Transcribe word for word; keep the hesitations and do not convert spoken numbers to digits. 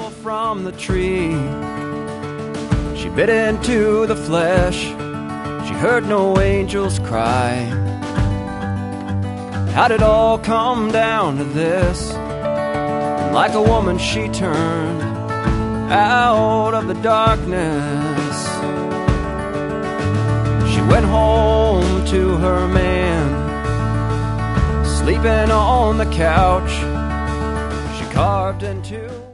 apple from the tree. She bit into the flesh. She heard no angels cry. How'd it all come down to this? And like a woman she turned out of the darkness. She went home to her man, sleeping on the couch. She carved into